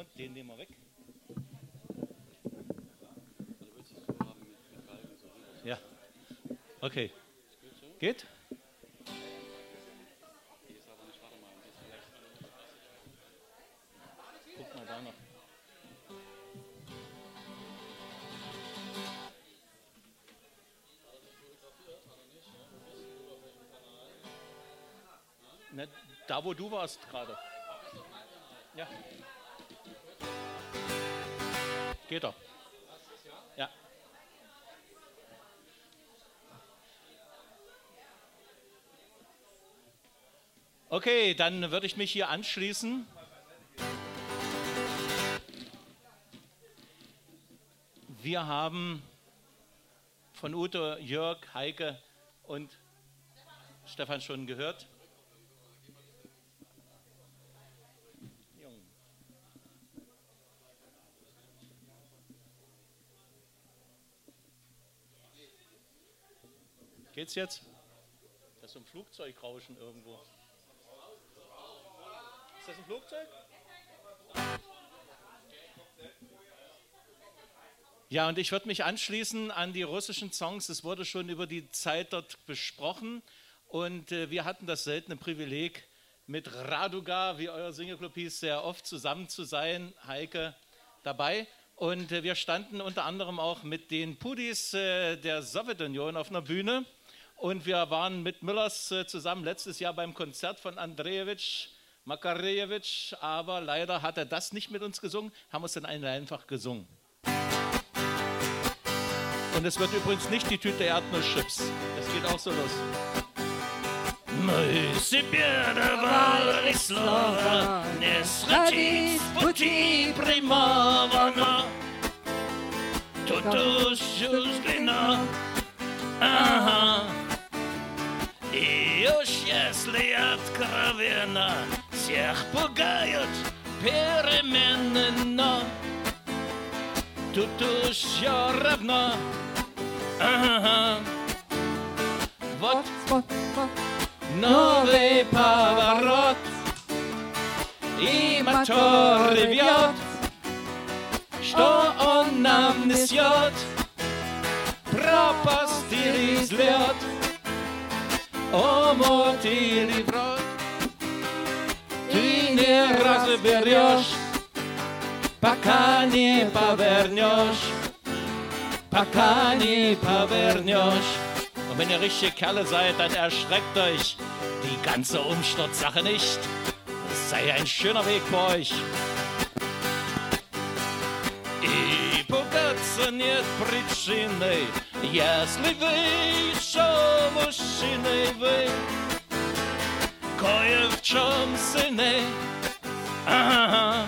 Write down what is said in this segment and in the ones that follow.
Und den nehmen wir weg. Ja. Okay. Geht? Guck mal da noch. Ne, da, wo du warst gerade. Ja. Geht doch. Ja. Okay, dann würde ich mich hier anschließen. Wir haben von Ute, Jörg, Heike und Stefan schon gehört. Geht's jetzt? Das ist so ein Flugzeugrauschen irgendwo. Ist das ein Flugzeug? Ja, und ich würde mich anschließen an die russischen Songs. Es wurde schon über die Zeit dort besprochen. Und wir hatten das seltene Privileg, mit Raduga, wie euer Singleclub hieß, sehr oft zusammen zu sein. Heike dabei. Und wir standen unter anderem auch mit den Pudis der Sowjetunion auf einer Bühne. Und wir waren mit Müllers zusammen letztes Jahr beim Konzert von Andrejewitsch, Makarejewitsch, aber leider hat er das nicht mit uns gesungen, haben es dann einfach gesungen. Und es wird übrigens nicht die Tüte Erdnusschips. Das geht auch so los. Мы себе давали слова, не сходить с пути прямого, тут уж взгляну, ага. И уж если откровенно всех пугают перемены, но тут уж все равно, ага. Вот новый поворот, и мотор ревет, что он нам несет, пропасть или взлет. Омут или брод, ты не разберешь, пока не повернешь, пока не повернешь. Und wenn ihr richtige Kerle seid, dann erschreckt euch die ganze Umsturzsache nicht. Es sei ein schöner Weg für euch. И пугаться нет причины, если вы еще мужчины, вы кое в чем сильны. Ага.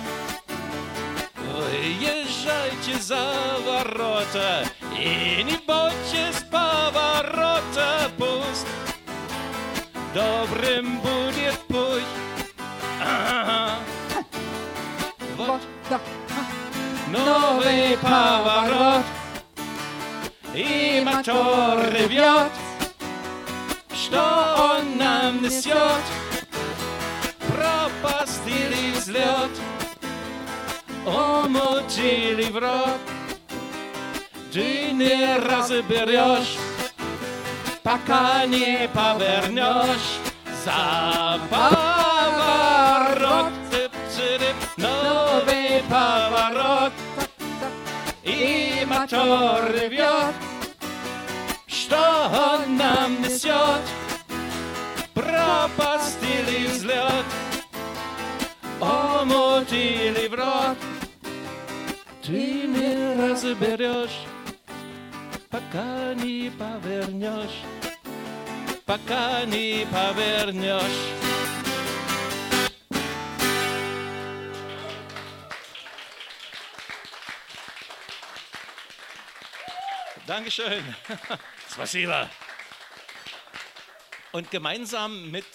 Выезжайте за ворота и не бойтесь поворота, пусть добрым будет путь. Ага. Вот новый поворот, и мотор ревет, что он нам несет, пропасть или взлет, омут или врот, ты не разберешь, пока не повернешь за поворот. Новый поворот, и мотор ревет, что он нам несет, пропасть или взлет, омут или врот, ты не разберешь, пока не повернешь, пока не повернешь. Dankeschön. Spasiba. Und gemeinsam mit